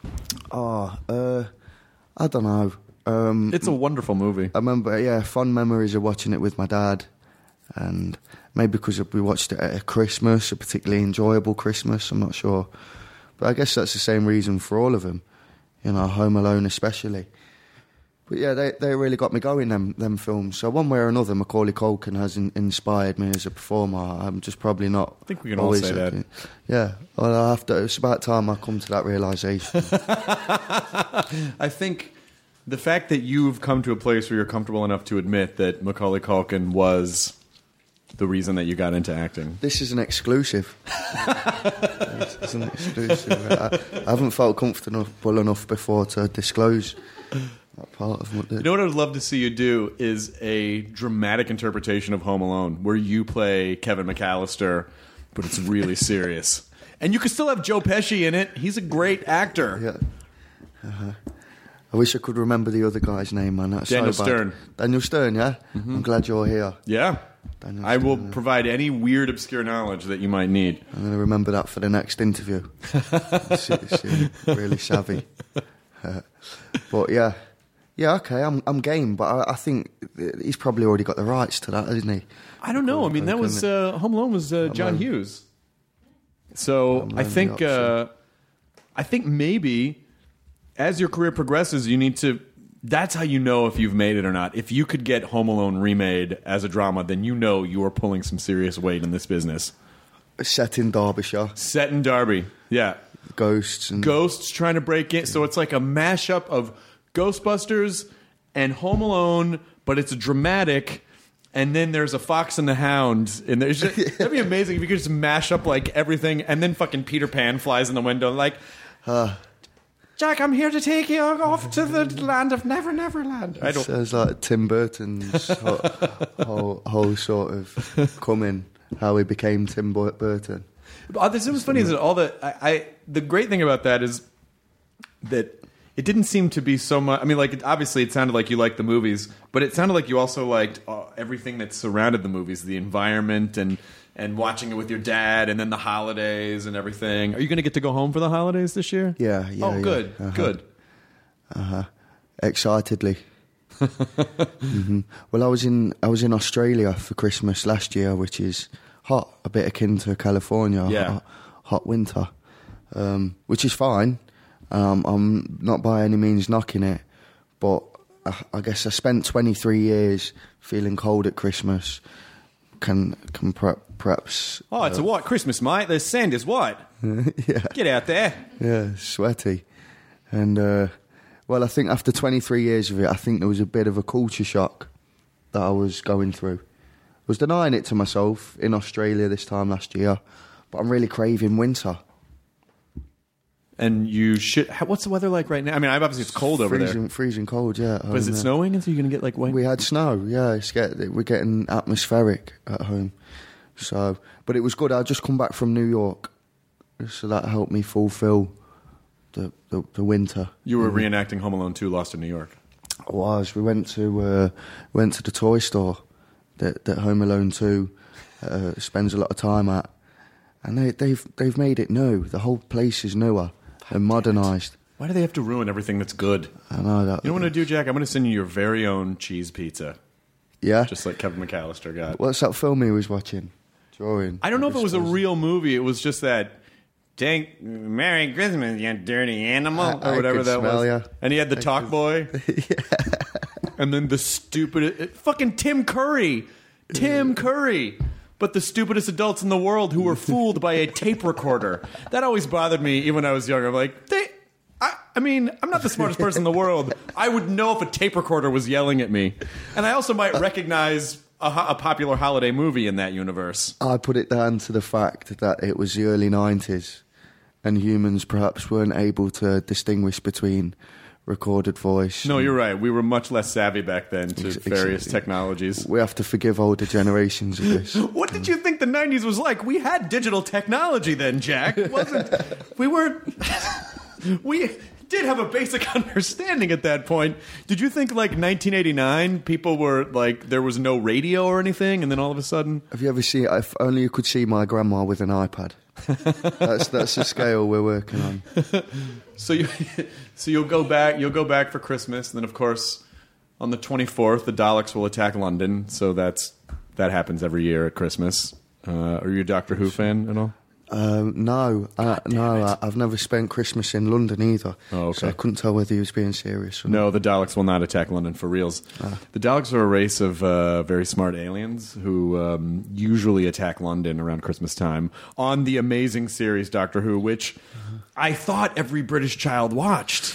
I don't know. It's a wonderful movie. I remember, fond memories of watching it with my dad, and maybe because we watched it at a Christmas, a particularly enjoyable Christmas, I'm not sure. But I guess that's the same reason for all of them, Home Alone especially. But yeah, they really got me going, them films. So one way or another, Macaulay Culkin has inspired me as a performer. I'm just probably not... I think we can all say that. Yeah, well, it's about time I come to that realisation. I think the fact that you've come to a place where you're comfortable enough to admit that Macaulay Culkin was the reason that you got into acting. This is an exclusive. This is an exclusive. I haven't felt comfortable enough before to disclose that part of what. You know what I would love to see you do is a dramatic interpretation of Home Alone, where you play Kevin McAllister, but it's really serious. And you could still have Joe Pesci in it. He's a great actor. Yeah. I wish I could remember the other guy's name, man. That's Daniel so bad. Stern. Daniel Stern, yeah? Mm-hmm. I'm glad you're here. Yeah. Daniel I will Stern, provide any weird, obscure knowledge that you might need. I'm going to remember that for the next interview. Seem really savvy. But yeah, okay, I'm game, but I think he's probably already got the rights to that, hasn't he? I don't know. I mean, that was Home Alone was John Hughes. So I think maybe as your career progresses, you need to. That's how you know if you've made it or not. If you could get Home Alone remade as a drama, then you know you are pulling some serious weight in this business. Set in Derbyshire. Set in Derby, yeah. Ghosts trying to break in. So it's like a mashup of Ghostbusters and Home Alone, but it's a dramatic. And then there's a Fox and the Hound. And there's just, that'd be amazing if you could just mash up like everything. And then fucking Peter Pan flies in the window like, Jack, I'm here to take you off to the land of Never Neverland. It sounds like Tim Burton's whole sort of coming, how he became Tim Burton. This was funny is that the great thing about that is that it didn't seem to be so much. I mean, like obviously it sounded like you liked the movies, but it sounded like you also liked everything that surrounded the movies, the environment and watching it with your dad, and then the holidays and everything. Are you going to get to go home for the holidays this year? Yeah. Oh, good, good. Excitedly. Well, I was in Australia for Christmas last year, which is hot, a bit akin to California. Yeah. Hot winter, which is fine. I'm not by any means knocking it, but I guess I spent 23 years feeling cold at Christmas. Can perhaps... Oh, it's a white Christmas, mate. The sand is white. Yeah. Get out there. Yeah, sweaty. And, well, I think after 23 years of it, I think there was a bit of a culture shock that I was going through. I was denying it to myself in Australia this time last year, but I'm really craving winter. And you should... What's the weather like right now? I mean, obviously it's cold over there. Freezing cold, yeah. But is it snowing? And so you're going to get, like, white... We had snow, yeah. We're getting atmospheric at home. So, but it was good. I'd just come back from New York, so that helped me fulfill the winter. You were reenacting Home Alone 2 Lost in New York. I was. We went to the toy store that Home Alone 2 spends a lot of time at, and they've made it new. The whole place is newer and modernised. Why do they have to ruin everything that's good? I know that. You know what I'm going to do, Jack? I'm going to send you your very own cheese pizza. Yeah? Just like Kevin McAllister got. What's that film he was watching? Drawing. I don't know if it was a real movie. It was just that, dang, Merry Christmas, you dirty animal, or whatever that was. Yeah. And he had the talk boy. And then the stupid... Fucking Tim Curry. Tim Curry. But the stupidest adults in the world who were fooled by a tape recorder. That always bothered me, even when I was younger. I'm like, I mean, I'm not the smartest person in the world. I would know if a tape recorder was yelling at me. And I also might recognize a popular holiday movie in that universe. I put it down to the fact that it was the early 90s and humans perhaps weren't able to distinguish between recorded voice. No, you're right. We were much less savvy back then to various exactly. technologies. We have to forgive older generations of this. What did you think the 90s was like? We had digital technology then, Jack. It wasn't... We weren't... We did have a basic understanding at that point. Did you think, like, 1989, people were, like, there was no radio or anything, and then all of a sudden... Have you ever seen... If only you could see my grandma with an iPad. That's the scale we're working on. So you'll go back for Christmas, and then, of course, on the 24th, the Daleks will attack London, so that happens every year at Christmas. Are you a Doctor Who fan at all? No, I've never spent Christmas in London either. Oh, okay. So I couldn't tell whether he was being serious or not. No, the Daleks will not attack London for reals. The Daleks are a race of very smart aliens who usually attack London around Christmas time on the amazing series Doctor Who, which I thought every British child watched.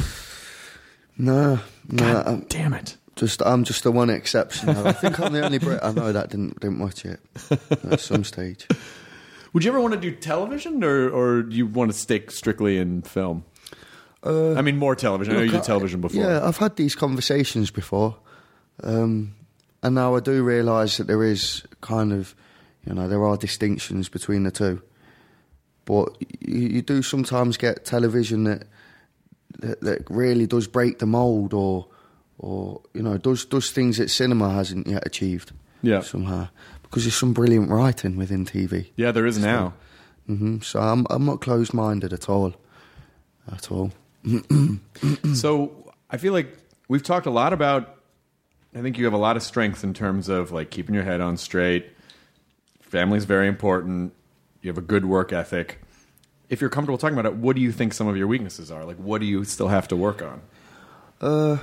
No. God damn it. I'm just the one exception. I think I'm the only Brit I know that didn't watch it at some stage. Would you ever want to do television, or do you want to stick strictly in film? I mean, more television. I know you did television before. Yeah, I've had these conversations before. And now I do realise that there is kind of, there are distinctions between the two. But you do sometimes get television that really does break the mould or does things that cinema hasn't yet achieved somehow. Because there's some brilliant writing within TV. Yeah, there is now. So I'm not closed-minded at all. At all. So I feel like we've talked a lot about, I think you have a lot of strength in terms of like keeping your head on straight. Family's very important. You have a good work ethic. If you're comfortable talking about it, what do you think some of your weaknesses are? Like, what do you still have to work on?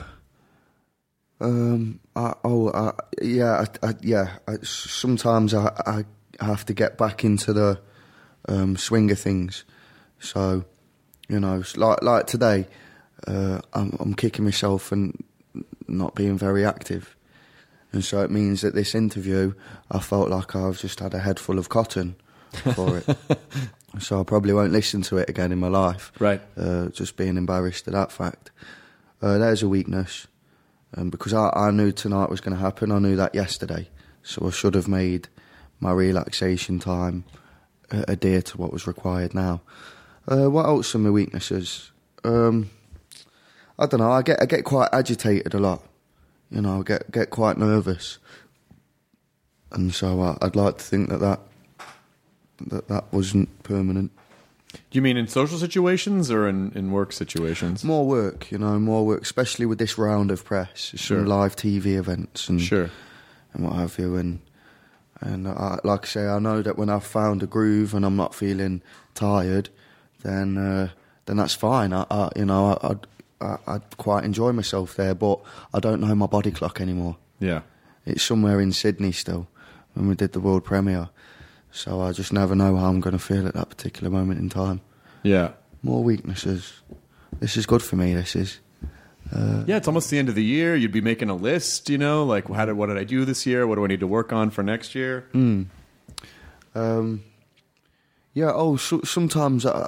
Sometimes I have to get back into the swing of things. So, like today, I'm kicking myself and not being very active. And so it means that this interview, I felt like I've just had a head full of cotton for it. So I probably won't listen to it again in my life. Right. Just being embarrassed at that fact. There's a weakness. Because I knew tonight was going to happen. I knew that yesterday. So I should have made my relaxation time adhere to what was required now. What else are my weaknesses? I don't know. I get quite agitated a lot. I get quite nervous. And so I'd like to think that wasn't permanent. Do you mean in social situations or in work situations? More work, more work, especially with this round of press. Some live TV events and what have you. And like I say, I know that when I've found a groove and I'm not feeling tired, then that's fine. I'd quite enjoy myself there, but I don't know my body clock anymore. Yeah. It's somewhere in Sydney still when we did the world premiere. So I just never know how I'm going to feel at that particular moment in time. Yeah. More weaknesses. This is good for me, this is. Yeah, it's almost the end of the year. You'd be making a list, like what did I do this year? What do I need to work on for next year? Sometimes I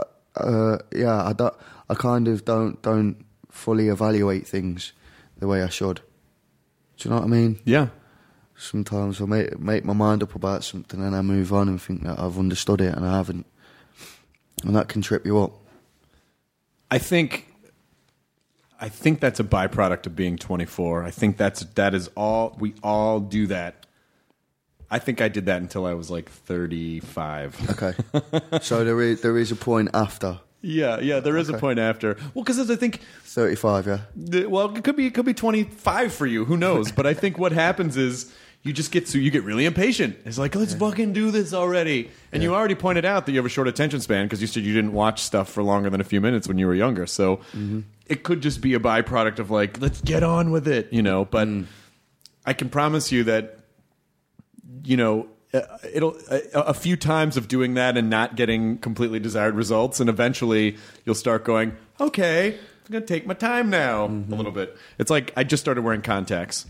kind of don't fully evaluate things the way I should. Do you know what I mean? Yeah. Sometimes I make my mind up about something and I move on and think that I've understood it and I haven't. And that can trip you up. I think that's a byproduct of being 24. I think that is all. We all do that. I think I did that until I was like 35. Okay. So there is a point after. Yeah, there is a point after. Well, because I think 35. Yeah. Well, it could be 25 for you. Who knows? But I think what happens is you get really impatient. It's like, let's fucking do this already. And you already pointed out that you have a short attention span because you said you didn't watch stuff for longer than a few minutes when you were younger. So it could just be a byproduct of like, let's get on with it, But I can promise you that, it'll a few times of doing that and not getting completely desired results, and eventually you'll start going, okay, I'm gonna take my time now a little bit. It's like I just started wearing contacts,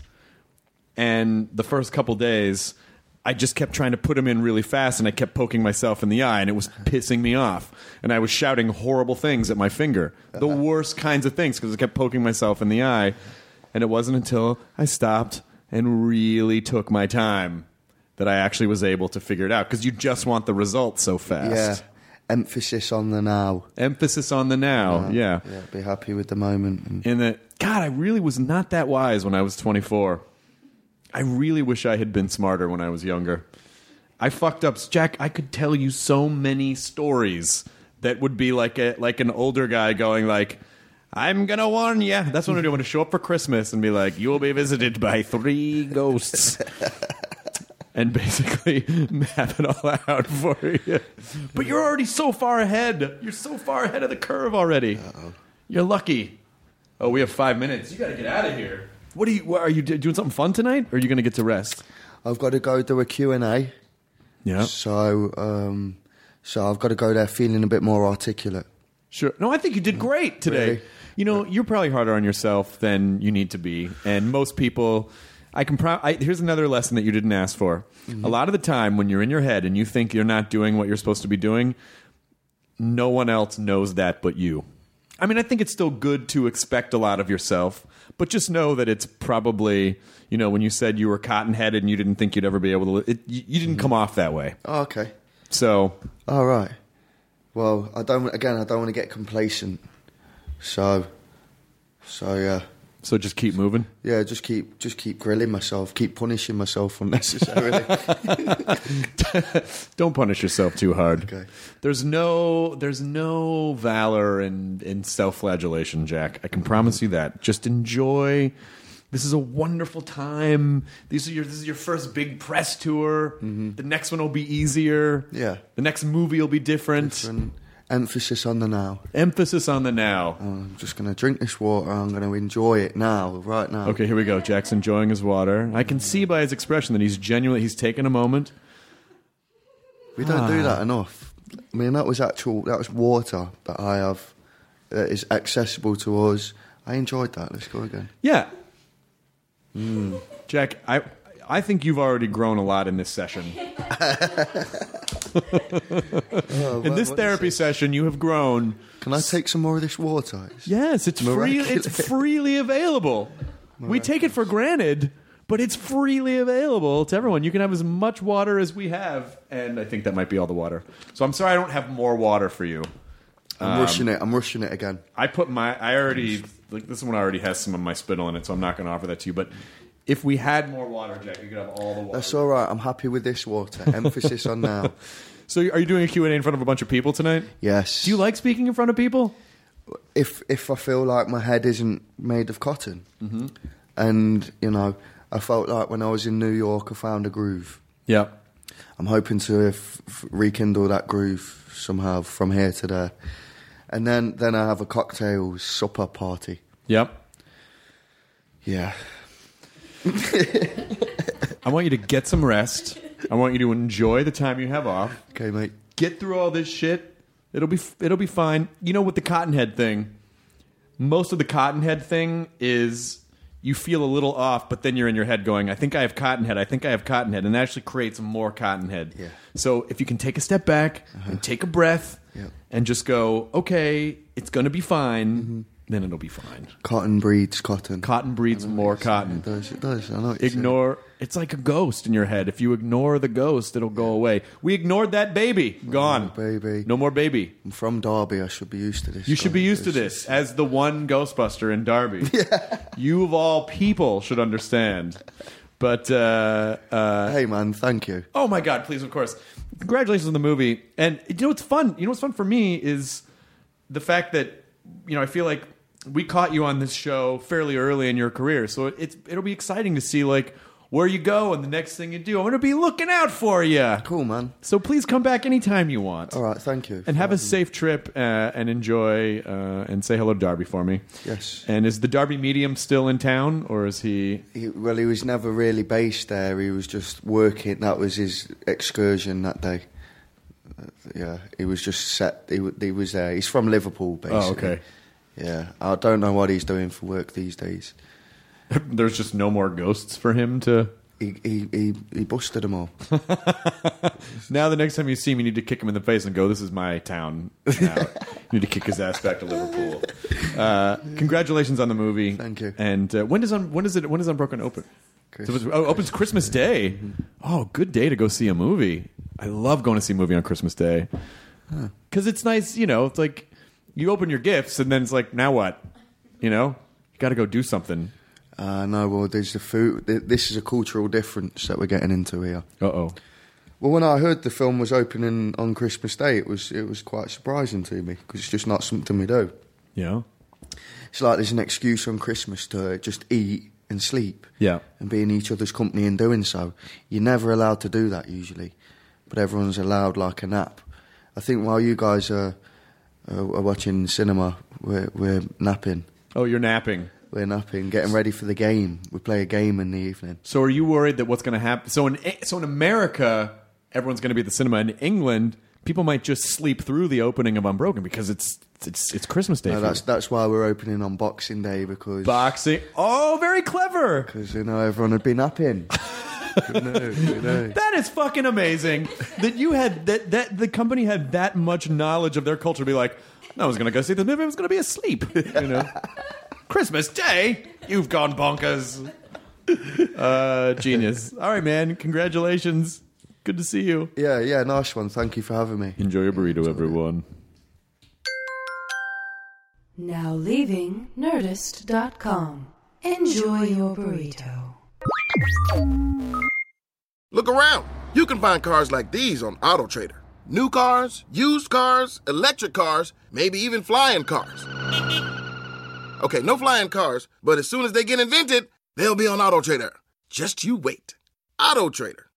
and the first couple days I just kept trying to put them in really fast, and I kept poking myself in the eye, and it was pissing me off, and I was shouting horrible things at my finger, the worst kinds of things, because I kept poking myself in the eye. And it wasn't until I stopped and really took my time that I actually was able to figure it out, because you just want the result so fast. Yeah. Emphasis on the now. Emphasis on the now, yeah. Yeah, be happy with the moment. God, I really was not that wise when I was 24. I really wish I had been smarter when I was younger. I fucked up. Jack, I could tell you so many stories that would be like an older guy going like, I'm going to warn you. That's what I'm doing, to show up for Christmas and be like, you will be visited by 3 ghosts. And basically map it all out for you. But you're already so far ahead. You're so far ahead of the curve already. Uh-oh. You're lucky. Oh, we have 5 minutes. You got to get out of here. What are you doing something fun tonight? Or are you going to get to rest? I've got to go do a Q&A. Yeah. So I've got to go there feeling a bit more articulate. Sure. No, I think you did great today. Really? You're probably harder on yourself than you need to be. And most people... here's another lesson that you didn't ask for. A lot of the time when you're in your head and you think you're not doing what you're supposed to be doing, no one else knows that but you. I mean, I think it's still good to expect a lot of yourself, but just know that it's probably, when you said you were cotton-headed and you didn't think you'd ever be able to... you didn't come off that way. Oh, okay. So... All right. Well, I don't want to get complacent. So yeah. So just keep moving? Yeah, just keep grilling myself, keep punishing myself unnecessarily. Don't punish yourself too hard. Okay. There's no valor in self-flagellation, Jack. I can promise you that. Just enjoy. This is a wonderful time. This is your first big press tour. The next one will be easier. Yeah. The next movie will be different. Emphasis on the now. Emphasis on the now. I'm just going to drink this water. I'm going to enjoy it now, right now. Okay, here we go. Jack's enjoying his water. I can see by his expression that he's taken a moment. We don't do that enough. I mean, that was water that I have that is accessible to us. I enjoyed that. Let's go again. Yeah. Jack, I think you've already grown a lot in this session. In this therapy session, you have grown. Can I take some more of this water? Yes, it's freely available. We take it for granted, but it's freely available to everyone. You can have as much water as we have, and I think that might be all the water. So I'm sorry I don't have more water for you. I'm rushing it again. This one already has some of my spittle in it, so I'm not going to offer that to you, but... If we had more water, Jack, you could have all the water. That's all right. I'm happy with this water. Emphasis on now. So are you doing a Q&A in front of a bunch of people tonight? Yes. Do you like speaking in front of people? If I feel like my head isn't made of cotton. Mm-hmm. And, you know, I felt like when I was in New York, I found a groove. Yeah. I'm hoping to rekindle that groove somehow from here to there. And then I have a cocktail supper party. Yep. Yeah. I want you to get some rest. I want you to enjoy the time you have off. Okay, mate. Get through all this shit. It'll be fine. You know, with the Cottonhead thing, most of the Cottonhead thing is you feel a little off, but then you're in your head going, I think I have Cottonhead. And that actually creates more Cottonhead. Yeah. So if you can take a step back and take a breath and just go, okay, it's going to be fine, then it'll be fine. Cotton breeds cotton. Cotton breeds more cotton. It does. I know what you're Ignore. It's like a ghost in your head. If you ignore the ghost, it'll go away. We ignored that baby. Gone. Baby. No more baby. I'm from Derby. I should be used to this. You should be used to this as the one Ghostbuster in Derby. Yeah. You of all people should understand. But hey, man, thank you. Oh my God! Please, of course. Congratulations on the movie. And you know what's fun? You know what's fun for me is the fact that I feel like we caught you on this show fairly early in your career, so it'll be exciting to see like where you go and the next thing you do. I'm going to be looking out for you. Cool, man. So please come back anytime you want. All right, thank you. And have a safe trip and enjoy and say hello to Darby for me. Yes. And is the Darby medium still in town, or is he... Well, he was never really based there. He was just working. That was his excursion that day. Yeah, he was just set. He was there. He's from Liverpool, basically. Oh, okay. Yeah, I don't know what he's doing for work these days. There's just no more ghosts for him to... He busted them all. Now the next time you see him, you need to kick him in the face and go, this is my town now. You need to kick his ass back to Liverpool. Congratulations on the movie. Thank you. And when does Unbroken open? Opens Christmas Day. Mm-hmm. Oh, good day to go see a movie. I love going to see a movie on Christmas Day. Because it's nice, it's like you open your gifts and then it's like, now what? You got to go do something. No, well, there's the food. This is a cultural difference that we're getting into here. Uh-oh. Well, when I heard the film was opening on Christmas Day, it was quite surprising to me because it's just not something we do. Yeah. It's like there's an excuse on Christmas to just eat and sleep. Yeah. And be in each other's company and doing so. You're never allowed to do that usually, but everyone's allowed like a nap. I think while you guys are watching cinema, we're napping. Oh, you're napping. We're napping, getting ready for the game. We play a game in the evening. So are you worried that what's going to happen? So in America, everyone's going to be at the cinema. In England, people might just sleep through the opening of Unbroken because it's Christmas Day. No, that's why we're opening on Boxing Day because Boxing. Oh, very clever. Because everyone would be napping. We know. That is fucking amazing. That you had that the company had that much knowledge of their culture to be like, no, I was going to go see this movie. I was going to be asleep. Christmas Day? You've gone bonkers. Genius. All right, man. Congratulations. Good to see you. Yeah, nice one. Thank you for having me. Enjoy your burrito, everyone. Now leaving Nerdist.com. Enjoy your burrito. Look around. You can find cars like these on AutoTrader. New cars, used cars, electric cars, maybe even flying cars. Okay, no flying cars, but as soon as they get invented, they'll be on AutoTrader. Just you wait. AutoTrader.